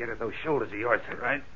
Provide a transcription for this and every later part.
Where did those shoulders of yours hurt? Right.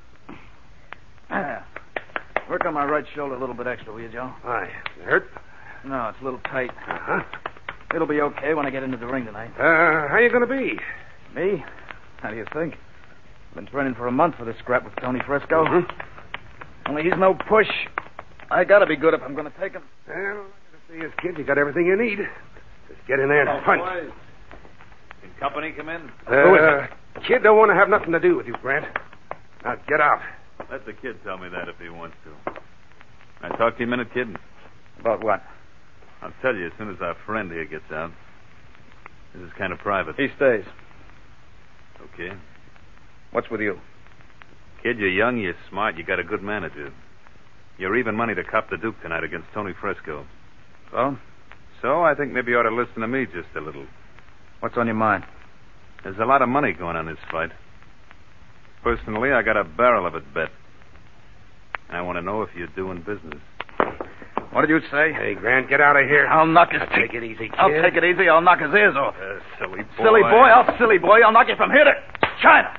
Work on my right shoulder a little bit extra, will you, Joe? Why? It hurt? No, it's a little tight. Uh-huh. It'll be okay when I get into the ring tonight. How you going to be? Me? How do you think? I've been training for a month for this scrap with Tony Fresco. Mm-hmm. Only he's no push. I gotta be good if I'm gonna take him. Well, to see his kid, you got everything you need. Just get in there and punch. Boys. Can company come in? Kid don't want to have nothing to do with you, Grant. Now get out. Let the kid tell me that if he wants to. I talk to you a minute, kid? About what? I'll tell you as soon as our friend here gets out. This is kind of private. He stays. Okay. What's with you? Kid, you're young, you're smart, you got a good manager. You're even money to cop the Duke tonight against Tony Fresco. So? So I think maybe you ought to listen to me just a little. What's on your mind? There's a lot of money going on this fight. Personally, I got a barrel of it bet. I want to know if you're doing business. What did you say? Hey, Grant, get out of here. I'll knock his... Take it easy, kid. I'll take it easy. I'll knock his ears off. Silly boy. Silly boy? Silly boy. I'll knock you from here to China.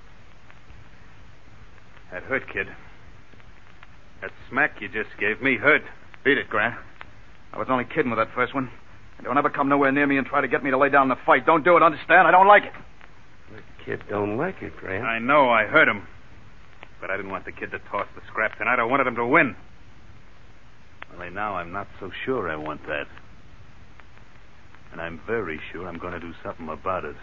That hurt, kid. That smack you just gave me hurt. Beat it, Grant. I was only kidding with that first one. And don't ever come nowhere near me and try to get me to lay down the fight. Don't do it, understand? I don't like it. The kid don't like it, Grant. I know, I hurt him. But I didn't want the kid to toss the scrap tonight. I wanted him to win. Only now I'm not so sure I want that. And I'm very sure I'm going to do something about it.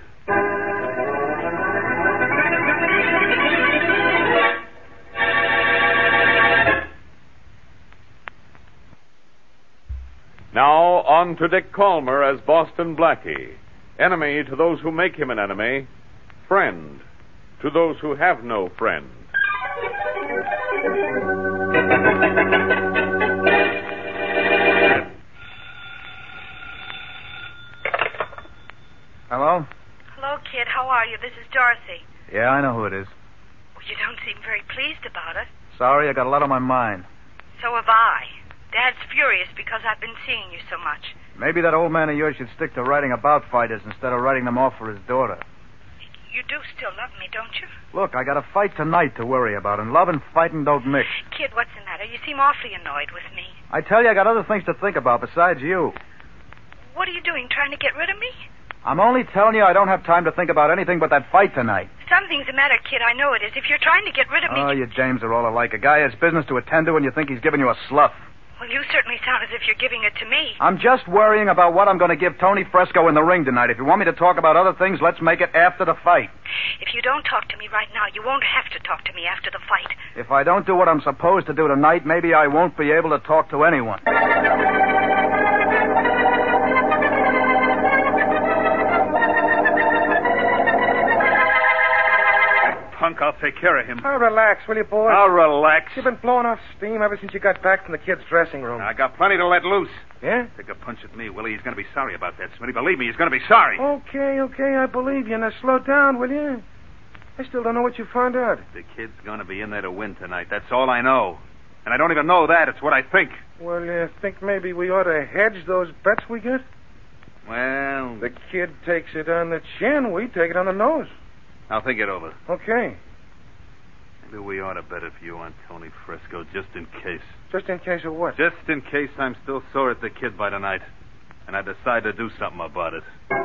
Now, on to Dick Calmer as Boston Blackie. Enemy to those who make him an enemy. Friend to those who have no friend. Hello? Hello, kid. How are you? This is Dorothy. Yeah, I know who it is. Well, you don't seem very pleased about it. Sorry, I got a lot on my mind. So have I. Dad's furious because I've been seeing you so much. Maybe that old man of yours should stick to writing about fighters instead of writing them off for his daughter. You do still love me, don't you? Look, I got a fight tonight to worry about, and love and fighting don't mix. Kid, what's the matter? You seem awfully annoyed with me. I tell you, I got other things to think about besides you. What are you doing, trying to get rid of me? I'm only telling you I don't have time to think about anything but that fight tonight. Something's the matter, kid. I know it is. If you're trying to get rid of me... Oh, you James are all alike. A guy has business to attend to and you think he's giving you a slough. Well, you certainly sound as if you're giving it to me. I'm just worrying about what I'm going to give Tony Fresco in the ring tonight. If you want me to talk about other things, let's make it after the fight. If you don't talk to me right now, you won't have to talk to me after the fight. If I don't do what I'm supposed to do tonight, maybe I won't be able to talk to anyone. Punk, I'll take care of him. Oh, relax, will you, boy? I'll relax. You've been blowing off steam ever since you got back from the kid's dressing room. I got plenty to let loose. Yeah? Take a punch at me, Willie. He's going to be sorry about that, Smitty. Believe me, he's going to be sorry. Okay, I believe you. Now slow down, will you? I still don't know what you found out. The kid's going to be in there to win tonight. That's all I know. And I don't even know that. It's what I think. Well, you think maybe we ought to hedge those bets we get? Well, The kid takes it on the chin, we take it on the nose. I'll think it over. Okay. Maybe we ought to bet a few on Tony Fresco, just in case. Just in case of what? Just in case I'm still sore at the kid by tonight. And I decide to do something about it.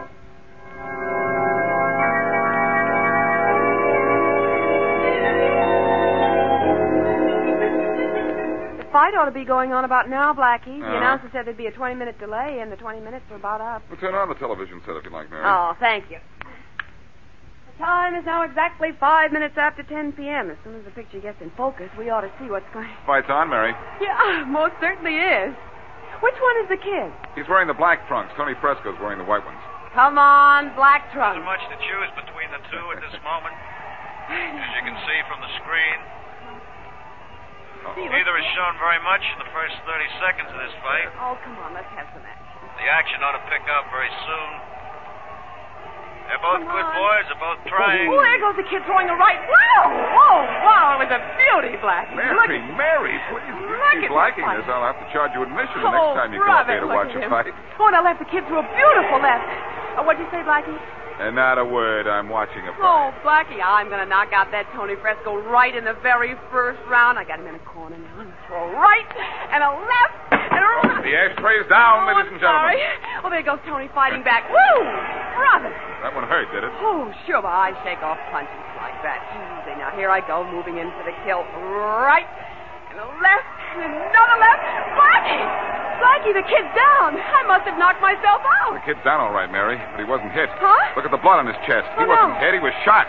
The fight ought to be going on about now, Blackie. The Uh-huh. announcer said there'd be a 20-minute delay, and the 20 minutes are about up. We'll turn on the television set if you like, Mary. Oh, thank you. The time is now exactly 5 minutes after 10 p.m. As soon as the picture gets in focus, we ought to see what's going on. Fight's on, Mary. Yeah, most certainly is. Which one is the kid? He's wearing the black trunks. Tony Fresco's wearing the white ones. Come on, black trunk. There's much to choose between the two at this moment, as you can see from the screen. Neither has shown very much in the first 30 seconds of this fight. Oh, come on, let's have some action. The action ought to pick up very soon. They're both good boys. They're both trying. Oh, there goes the kid throwing a right. Wow! Oh, wow, it was a beauty, Blackie. Mary, please. If you keep liking this, I'll have to charge you admission the next time you come up here to watch a fight. Oh, and I left the kid through a beautiful left. What'd you say, Blackie? And not a word. I'm watching a Oh, fight. Blackie, I'm going to knock out that Tony Fresco right in the very first round. I got him in a corner now. Throw a right and a left and a right. The ashtray's down, ladies and gentlemen. Sorry. Oh, there goes Tony fighting back. Woo! Brother. That one hurt, did it? Oh, sure, but I shake off punches like that. Easy. Now, here I go, moving into the kill. Right and a left and another left. Blackie, the kid's down. I must have knocked myself out. The kid's down all right, Mary, but he wasn't hit. Huh? Look at the blood on his chest. Oh, He wasn't no. hit. He was shot.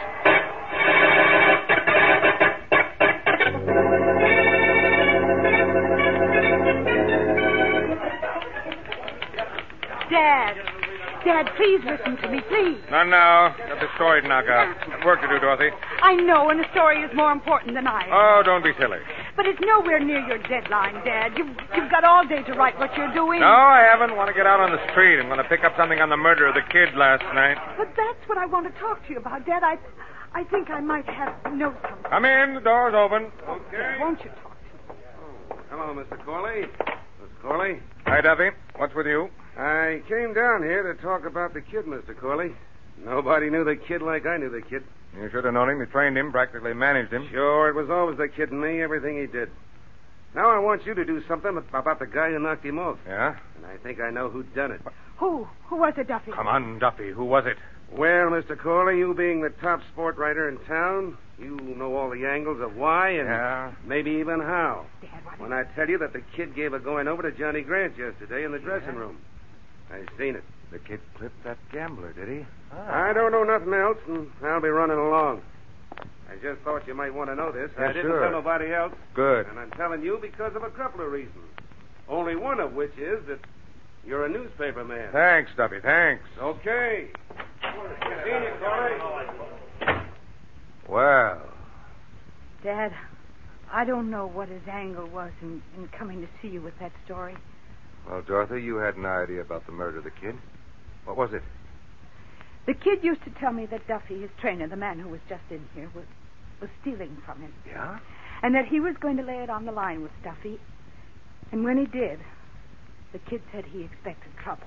Dad, please listen to me, please. No. Got the story to knock out. Got work to do, Dorothy. I know, and the story is more important than I am. Oh, don't be silly. But it's nowhere near your deadline, Dad. You've got all day to write what you're doing. No, I haven't. Want to get out on the street. I'm going to pick up something on the murder of the kid last night. But that's what I want to talk to you about, Dad. I think I might know something. Come in. The door's open. Okay. Won't you talk to me? Hello, Mr. Corley. Miss Corley. Hi, Duffy. What's with you? I came down here to talk about the kid, Mr. Corley. Nobody knew the kid like I knew the kid. You should have known him. You trained him, practically managed him. Sure, it was always the kid and me, everything he did. Now I want you to do something about the guy who knocked him off. Yeah? And I think I know who done it. Who? Who was it, Duffy? Come on, Duffy. Who was it? Well, Mr. Corley, you being the top sport writer in town, you know all the angles of why and maybe even how. Dad, when I tell you that the kid gave a going over to Johnny Grant yesterday in the dressing room. I seen it. The kid clipped that gambler, did he? I don't know nothing else, and I'll be running along. I just thought you might want to know this. Yeah, I didn't sure. tell nobody else. Good. And I'm telling you because of a couple of reasons. Only one of which is that you're a newspaper man. Thanks, Duffy. Thanks. Okay. Seen you, Corey. Well. Dad, I don't know what his angle was in coming to see you with that story. Well, Dorothy, you had an idea about the murder of the kid. What was it? The kid used to tell me that Duffy, his trainer, the man who was just in here, was stealing from him. Yeah? And that he was going to lay it on the line with Duffy. And when he did, the kid said he expected trouble.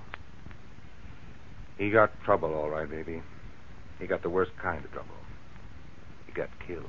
He got trouble, all right, baby. He got the worst kind of trouble. He got killed.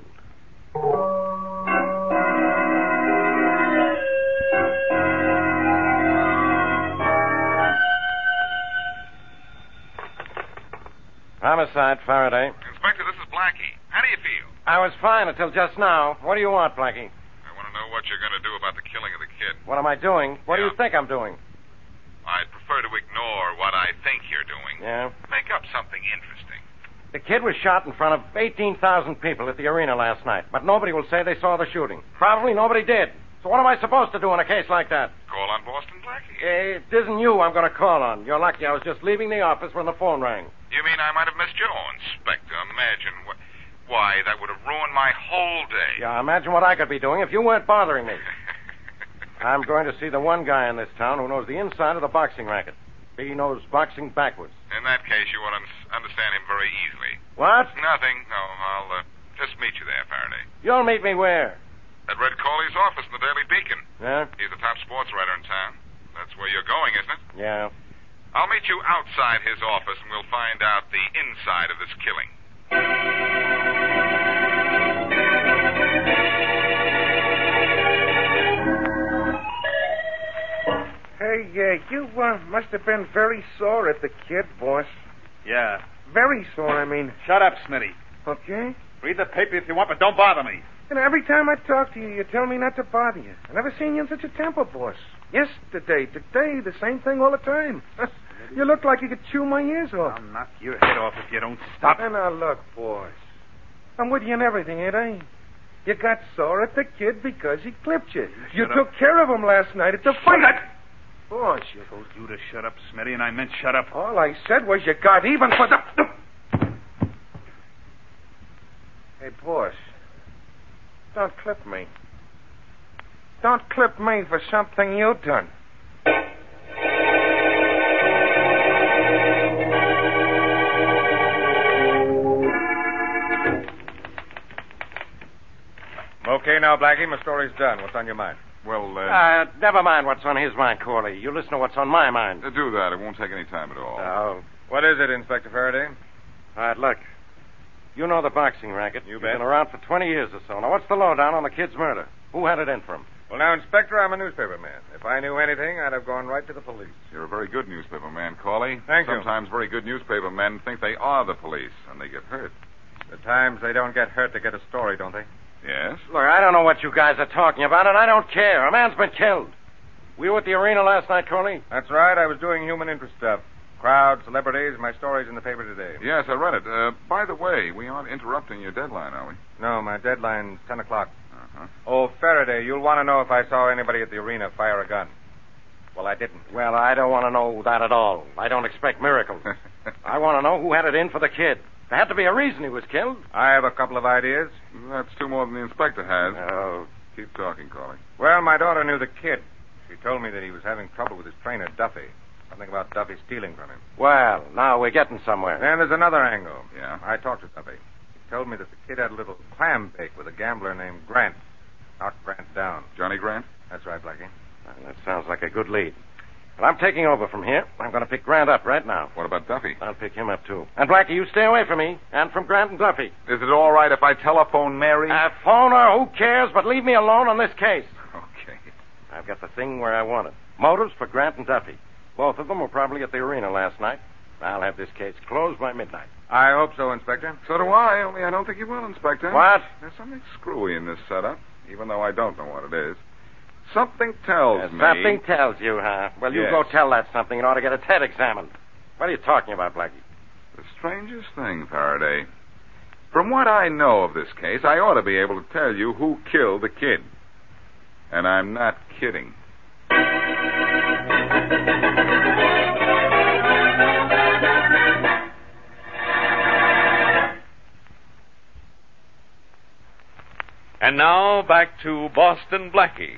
Homicide, Faraday. Inspector, this is Blackie. How do you feel? I was fine until just now. What do you want, Blackie? I want to know what you're going to do about the killing of the kid. What am I doing? What do you think I'm doing? I'd prefer to ignore what I think you're doing. Yeah? Make up something interesting. The kid was shot in front of 18,000 people at the arena last night, but nobody will say they saw the shooting. Probably nobody did. So what am I supposed to do in a case like that? Call on Boston Blackie. It isn't you I'm going to call on. You're lucky I was just leaving the office when the phone rang. You mean I might have missed you? Oh, Inspector, imagine why, that would have ruined my whole day. Yeah, imagine what I could be doing if you weren't bothering me. I'm going to see the one guy in this town who knows the inside of the boxing racket. He knows boxing backwards. In that case, you will understand him very easily. What? Nothing. No, I'll just meet you there, Faraday. You'll meet me where? At Red Corley's office in the Daily Beacon. Yeah? He's the top sports writer in town. That's where you're going, isn't it? Yeah. I'll meet you outside his office, and we'll find out the inside of this killing. Hey, you must have been very sore at the kid, boss. Yeah. Very sore, I mean. Shut up, Smitty. Okay? Read the paper if you want, but don't bother me. And every time I talk to you, you tell me not to bother you. I never seen you in such a temper, boss. Yesterday, today, the same thing all the time. You look like you could chew my ears off. I'll knock your head off if you don't stop. And now look, boss. I'm with you in everything, ain't I? You got sore at the kid because he clipped you. You took care of him last night at the fight. Boss, you told you to shut up, Smitty, and I meant shut up. All I said was you got even for the... Hey, boss. Don't clip me. Don't clip me for something you done. Okay, now, Blackie, my story's done. What's on your mind? Well, never mind what's on his mind, Corley. You listen to what's on my mind. do that. It won't take any time at all. Oh. What is it, Inspector Faraday? All right, look. You know the boxing racket. You You've bet. been around for 20 years or so. Now, what's the lowdown on the kid's murder? Who had it in for him? Well, now, Inspector, I'm a newspaper man. If I knew anything, I'd have gone right to the police. You're a very good newspaper man, Corley. Thank you. Sometimes very good newspaper men think they are the police, and they get hurt. At times, they don't get hurt to get a story, don't they? Yes? Look, I don't know what you guys are talking about, and I don't care. A man's been killed. Were you at the arena last night, Corley? That's right. I was doing human interest stuff. Crowds, celebrities, my story's in the paper today. Yes, I read it. By the way, we aren't interrupting your deadline, are we? No, my deadline's 10 o'clock. Uh-huh. Oh, Faraday, you'll want to know if I saw anybody at the arena fire a gun. Well, I didn't. Well, I don't want to know that at all. I don't expect miracles. I want to know who had it in for the kid. There had to be a reason he was killed. I have a couple of ideas. That's two more than the inspector has. Oh. Keep talking, Corley. Well, my daughter knew the kid. She told me that he was having trouble with his trainer, Duffy. Something about Duffy stealing from him. Well, now we're getting somewhere. Then there's another angle. Yeah? I talked to Duffy. He told me that the kid had a little clam bake with a gambler named Grant. Knocked Grant down. Johnny Grant? That's right, Blackie. Well, that sounds like a good lead. Well, I'm taking over from here. I'm going to pick Grant up right now. What about Duffy? I'll pick him up, too. And, Blackie, you stay away from me and from Grant and Duffy. Is it all right if I telephone Mary? Phone her, who cares, but leave me alone on this case. Okay. I've got the thing where I want it. Motives for Grant and Duffy. Both of them were probably at the arena last night. I'll have this case closed by midnight. I hope so, Inspector. So do I, only I don't think you will, Inspector. What? There's something screwy in this setup, even though I don't know what it is. Something tells me... Something tells you, huh? Well, you Yes. go tell that something and ought to get its head examined. What are you talking about, Blackie? The strangest thing, Faraday. From what I know of this case, I ought to be able to tell you who killed the kid. And I'm not kidding. And now back to Boston Blackie.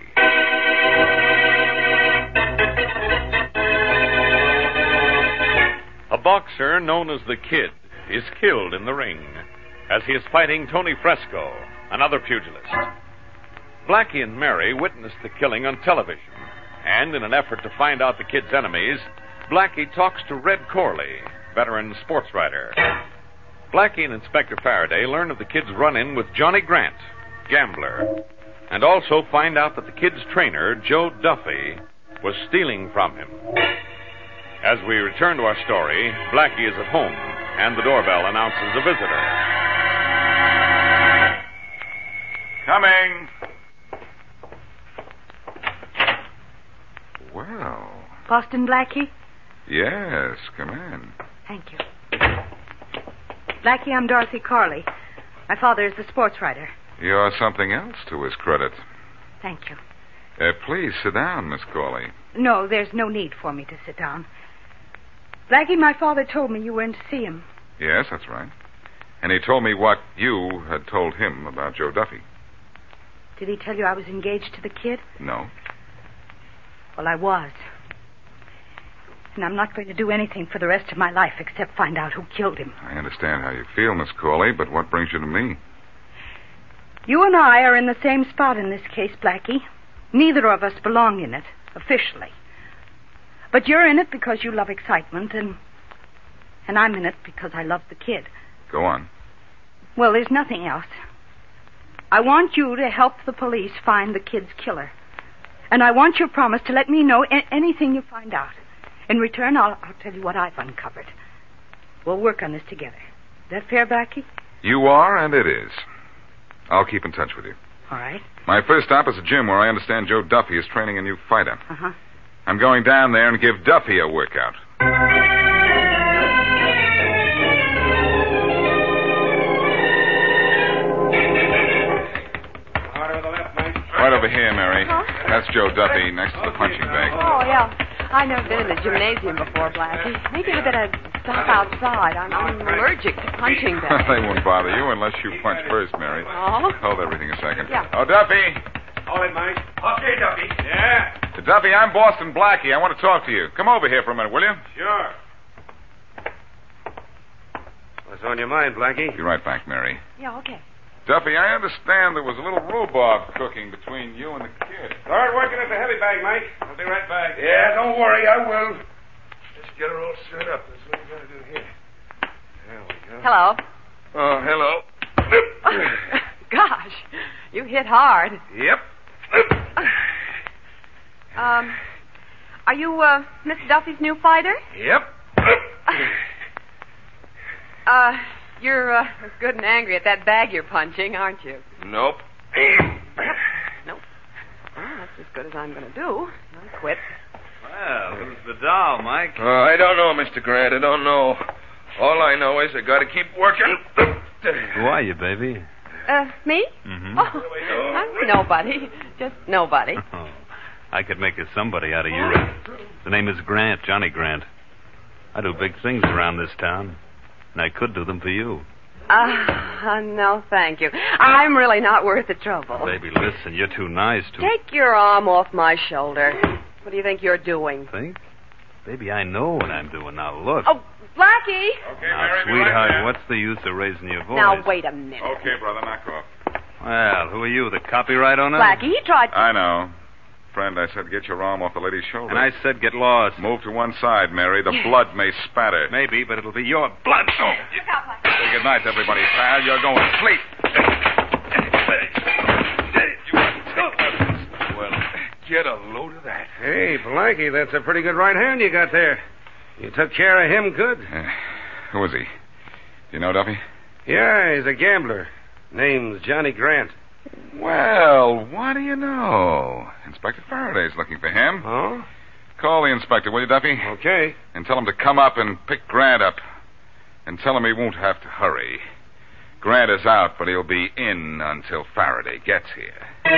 A boxer known as the Kid is killed in the ring as he is fighting Tony Fresco, another pugilist. Blackie and Mary witnessed the killing on television, and in an effort to find out the Kid's enemies, Blackie talks to Red Corley, veteran sports writer. Blackie and Inspector Faraday learn of the Kid's run-in with Johnny Grant, gambler, and also find out that the Kid's trainer, Joe Duffy, was stealing from him. As we return to our story, Blackie is at home, and the doorbell announces a visitor. Coming. Well. Boston Blackie? Yes, come in. Thank you. Blackie, I'm Dorothy Corley. My father is the sports writer. You're something else to his credit. Thank you. Please sit down, Miss Corley. No, there's no need for me to sit down. Blackie, my father told me you were in to see him. Yes, that's right. And he told me what you had told him about Joe Duffy. Did he tell you I was engaged to the Kid? No. Well, I was. And I'm not going to do anything for the rest of my life except find out who killed him. I understand how you feel, Miss Corley, but what brings you to me? You and I are in the same spot in this case, Blackie. Neither of us belong in it, officially. But you're in it because you love excitement, and I'm in it because I love the Kid. Go on. Well, there's nothing else. I want you to help the police find the Kid's killer. And I want your promise to let me know anything you find out. In return, I'll tell you what I've uncovered. We'll work on this together. Is that fair, Blackie? You are, and it is. I'll keep in touch with you. All right. My first stop is a gym where I understand Joe Duffy is training a new fighter. Uh-huh. I'm going down there and give Duffy a workout. Harder with the left, Mike. Right over here, Mary. Huh? That's Joe Duffy next to the punching bag. Oh, yeah. I've never been in the gymnasium before, Blackie. Maybe I better stop outside. I'm allergic to punching bags. They won't bother you unless you punch first, Mary. Oh? Hold everything a second. Yeah. Oh, Duffy. All right, Mike. Okay, Duffy. Yeah? Duffy, I'm Boston Blackie. I want to talk to you. Come over here for a minute, will you? Sure. What's on your mind, Blackie? Be right back, Mary. Yeah, okay. Duffy, I understand there was a little rhubarb cooking between you and the Kid. Start working at the heavy bag, Mike. I'll be right back. Yeah, don't worry, I will. Just get her all set up. That's what we got to do here. There we go. Hello. Oh, hello. Gosh, you hit hard. Yep. Are you, Miss Duffy's new fighter? Yep. You're good and angry at that bag you're punching, aren't you? Nope. Nope. Well, that's as good as I'm going to do. I'll quit. Well, who's the doll, Mike? Oh, I don't know, Mr. Grant. I don't know. All I know is I got to keep working. Who are you, baby? Me? Mm-hmm. Oh, I'm nobody. Just nobody. Oh, I could make a somebody out of you. The name is Grant, Johnny Grant. I do big things around this town, and I could do them for you. No, thank you. I'm really not worth the trouble. Baby, listen, you're too nice to... Take your arm off my shoulder. What do you think you're doing? Think? Baby, I know what I'm doing. Now, look. Oh, Blackie! Okay, Now, Mary, sweetheart, right what's the use of raising your voice? Now, wait a minute. Okay, brother, knock off. Well, who are you, the copyright owner? Blackie, he tried to... I know. Friend, I said get your arm off the lady's shoulder. And I said get lost. Move to one side, Mary. The blood may spatter. Maybe, but it'll be your blood. Oh. Say good night, everybody, pal. You're going to sleep. Well, get a load of that. Hey, Blackie, that's a pretty good right hand you got there. You took care of him good. Who is he? Do you know, Duffy? Yeah, he's a gambler. Name's Johnny Grant. Well, what do you know? Inspector Faraday's looking for him. Oh? Call the inspector, will you, Duffy? Okay. And tell him to come up and pick Grant up. And tell him he won't have to hurry. Grant is out, but he'll be in until Faraday gets here.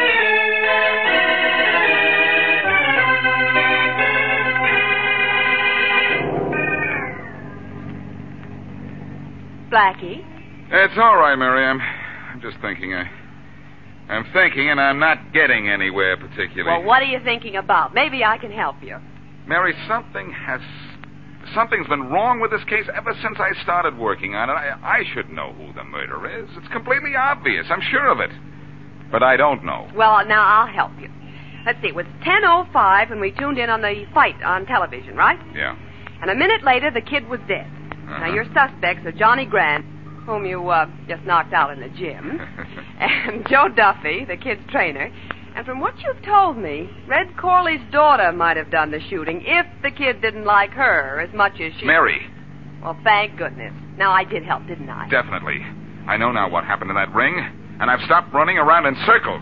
Blackie? It's all right, Mary. I'm just thinking. I'm thinking, and I'm not getting anywhere particularly. Well, what are you thinking about? Maybe I can help you. Mary, something's been wrong with this case ever since I started working on it. I should know who the murderer is. It's completely obvious. I'm sure of it. But I don't know. Well, now I'll help you. Let's see. It was 10:05 when we tuned in on the fight on television, right? Yeah. And a minute later, the kid was dead. Uh-huh. Now, your suspects are Johnny Grant, whom you just knocked out in the gym, and Joe Duffy, the kid's trainer. And from what you've told me, Red Corley's daughter might have done the shooting if the kid didn't like her as much as she... Mary. Well, thank goodness. Now, I did help, didn't I? Definitely. I know now what happened in that ring, and I've stopped running around in circles.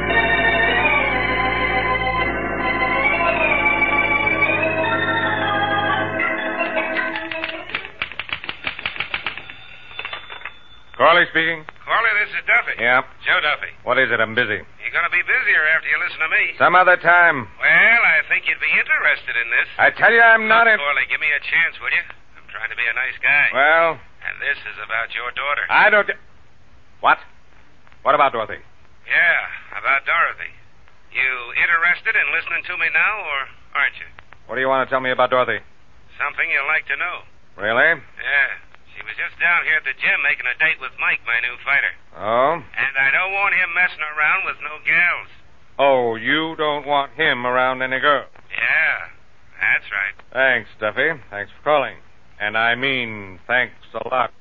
Corley speaking. Corley, this is Duffy. Yeah. Joe Duffy. What is it? I'm busy. You're going to be busier after you listen to me. Some other time. Well, I think you'd be interested in this. I tell you, I'm not in... Corley, give me a chance, will you? I'm trying to be a nice guy. Well... And this is about your daughter. I don't... What? What about Dorothy? Yeah, about Dorothy. You interested in listening to me now, or aren't you? What do you want to tell me about Dorothy? Something you'll like to know. Really? Yeah. She was just down here at the gym making a date with Mike, my new fighter. Oh? And I don't want him messing around with no gals. Oh, you don't want him around any girl? Yeah, that's right. Thanks, Duffy. Thanks for calling. And I mean, thanks a lot.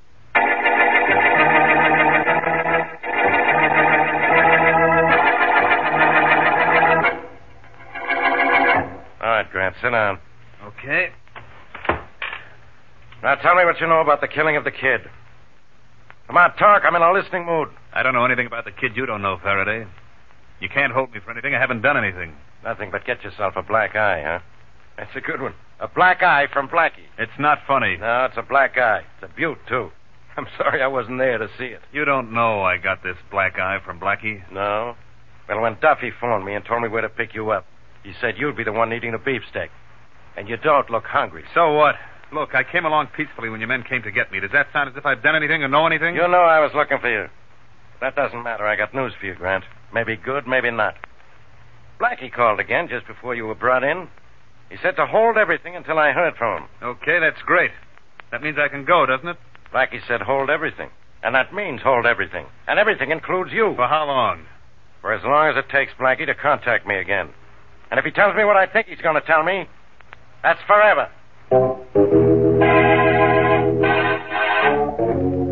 All right, Grant, sit down. Okay. Now tell me what you know about the killing of the kid. Come on, talk. I'm in a listening mood. I don't know anything about the kid you don't know, Faraday. You can't hold me for anything. I haven't done anything. Nothing but get yourself a black eye, huh? That's a good one. A black eye from Blackie. It's not funny. No, it's a black eye. It's a beaut, too. I'm sorry I wasn't there to see it. You don't know I got this black eye from Blackie? No? Well, when Duffy phoned me and told me where to pick you up, he said you'd be the one eating the beefsteak. And you don't look hungry. So what? Look, I came along peacefully when your men came to get me. Does that sound as if I've done anything or know anything? You know I was looking for you. That doesn't matter. I got news for you, Grant. Maybe good, maybe not. Blackie called again just before you were brought in. He said to hold everything until I heard from him. Okay, that's great. That means I can go, doesn't it? Blackie said hold everything. And that means hold everything. And everything includes you. For how long? For as long as it takes Blackie to contact me again. And if he tells me what I think he's going to tell me, that's forever.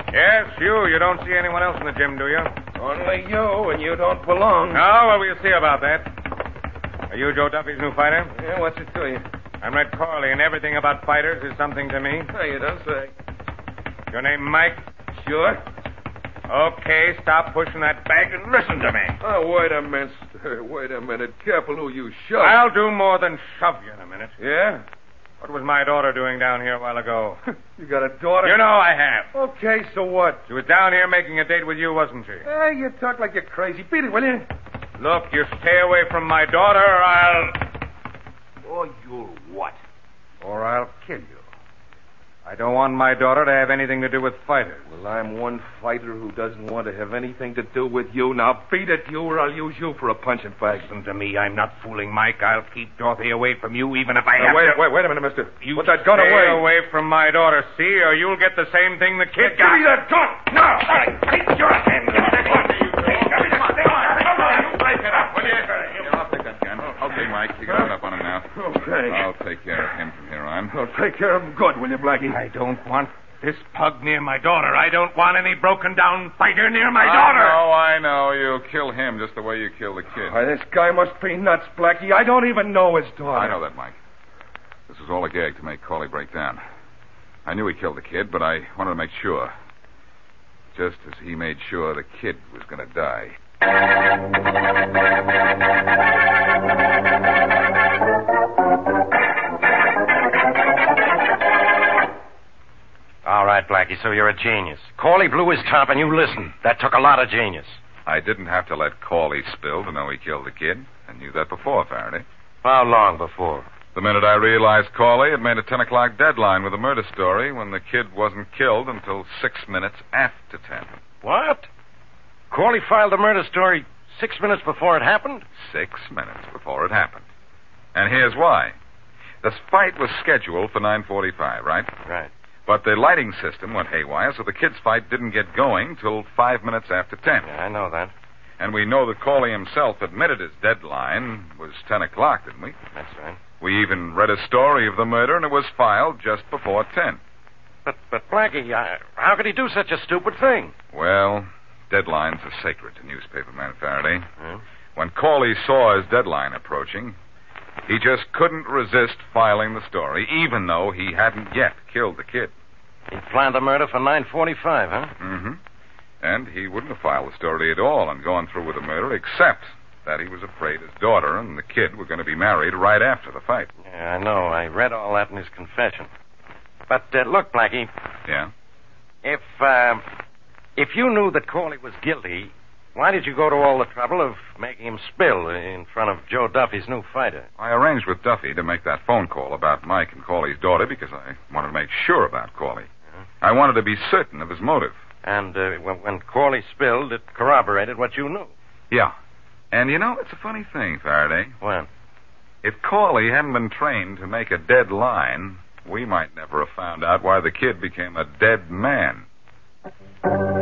Yes, you. You don't see anyone else in the gym, do you? Only you, and you don't belong. Oh, well, we'll see about that. Are you Joe Duffy's new fighter? Yeah, what's it to you? I'm Red Corley, and everything about fighters is something to me. Oh, you don't say. Your name Mike? Sure. Okay, stop pushing that bag and listen to me. Oh, wait a minute, sir. Wait a minute. Careful who you shove. I'll do more than shove you in a minute. Yeah? What was my daughter doing down here a while ago? You got a daughter? You know I have. Okay, so what? She was down here making a date with you, wasn't she? Hey, you talk like you're crazy. Beat it, will you? Look, you stay away from my daughter, or I'll... Or you'll what? Or I'll kill you. I don't want my daughter to have anything to do with fighters. Well, I'm one fighter who doesn't want to have anything to do with you. Now beat it, you, or I'll use you for a punching bag. Listen to me. I'm not fooling Mike. I'll keep Dorothy away from you, even if I have to... Wait a minute, mister. You put that gun stay away. away from my daughter, see, or you'll get the same thing the kid got. Give me that gun! No! Take your hands off that gun! Okay, Mike, you got it up on him now. Okay. I'll take care of him from here on. Well, take care of him good, will you, Blackie? I don't want this pug near my daughter. I don't want any broken-down fighter near my daughter. I know. You'll kill him just the way you killed the kid. Why, this guy must be nuts, Blackie. I don't even know his daughter. I know that, Mike. This was all a gag to make Corley break down. I knew he killed the kid, but I wanted to make sure. Just as he made sure the kid was going to die. All right, Blackie, so you're a genius. Corley blew his top and you listened. That took a lot of genius. I didn't have to let Corley spill to know he killed the kid. I knew that before, Faraday. How long before? The minute I realized Corley had made a 10 o'clock deadline with a murder story when the kid wasn't killed until 6 minutes after 10. What? Corley filed the murder story 6 minutes before it happened? 6 minutes before it happened. And here's why. This fight was scheduled for 9:45, right? Right. But the lighting system went haywire, so the kid's fight didn't get going till 5 minutes after 10. Yeah, I know that. And we know that Corley himself admitted his deadline was 10 o'clock, didn't we? That's right. We even read a story of the murder, and it was filed just before 10. But Blackie, how could he do such a stupid thing? Well, deadlines are sacred to newspaperman Faraday. Hmm? When Corley saw his deadline approaching, he just couldn't resist filing the story, even though he hadn't yet killed the kid. He planned the murder for 9:45, huh? Mm-hmm. And he wouldn't have filed the story at all and gone through with the murder, except that he was afraid his daughter and the kid were going to be married right after the fight. Yeah, I know. I read all that in his confession. But, look, Blackie. Yeah? If you knew that Corley was guilty, why did you go to all the trouble of making him spill in front of Joe Duffy's new fighter? I arranged with Duffy to make that phone call about Mike and Corley's daughter because I wanted to make sure about Corley. I wanted to be certain of his motive. And when Corley spilled, it corroborated what you knew. Yeah. And you know, it's a funny thing, Faraday. What? If Corley hadn't been trained to make a dead line, we might never have found out why the kid became a dead man.